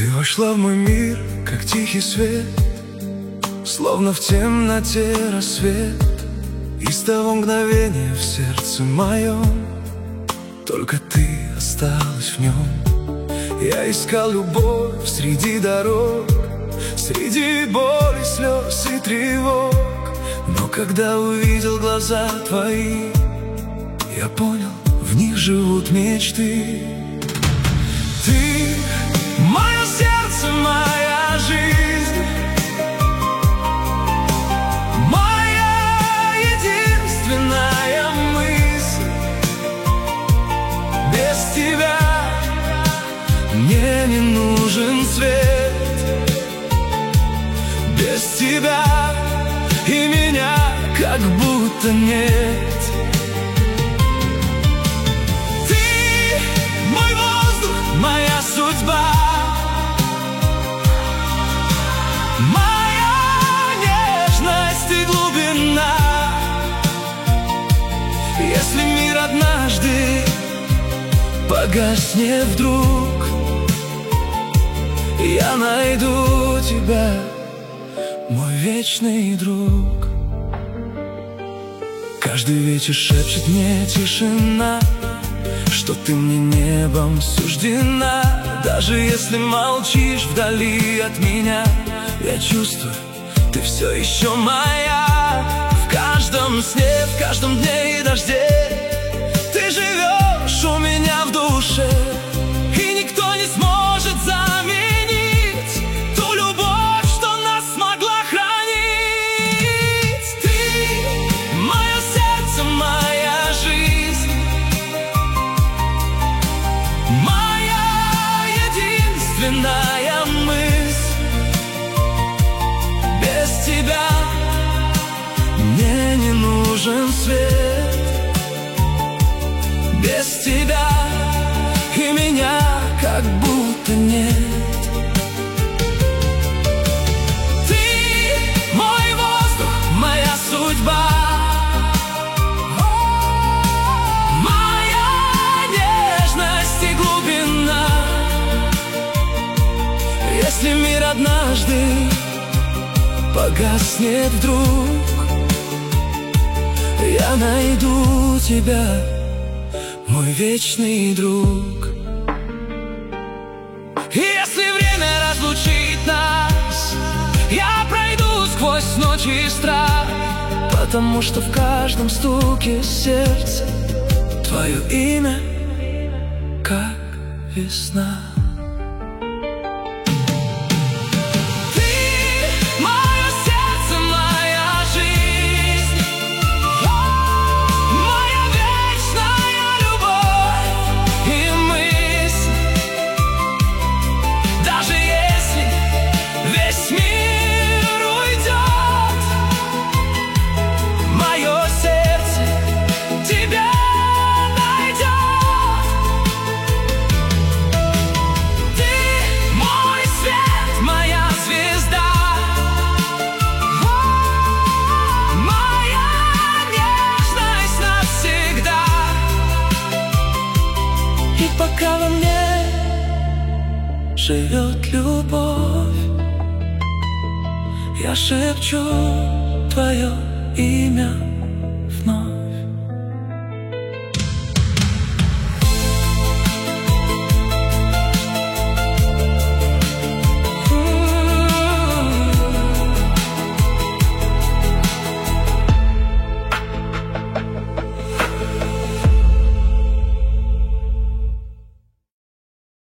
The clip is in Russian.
Ты вошла в мой мир, как тихий свет, словно в темноте рассвет. И с того мгновения в сердце моем только ты осталась в нем. Я искал любовь среди дорог, среди боли, слез и тревог. Но когда увидел глаза твои, я понял, в них живут мечты. Ты — мое сердце, моя жизнь, моя единственная мысль. Без тебя мне не нужен свет. Без тебя и меня как будто нет. Моя судьба, моя нежность и глубина. Если мир однажды погаснет вдруг, я найду тебя, мой вечный друг. Каждый вечер шепчет мне тишина, что ты мне небом суждена. Даже если молчишь вдали от меня, я чувствую, ты все еще моя. В каждом сне, в каждом дне и дожде ты живешь у меня в душе. И никто не сможет заменить ту любовь, что нас смогла хранить. Ты — мое сердце, моя жизнь, единственная мысль. Без тебя мне не нужен свет. Без тебя и меня как будто нет. Ты — мой воздух, моя судьба, моя нежность и глубина. Если мир однажды погаснет вдруг, я найду тебя, мой вечный друг. И если время разлучит нас, я пройду сквозь ночь и страх, потому что в каждом стуке сердца твое имя, как весна. Пока во мне живет любовь, я шепчу твое имя.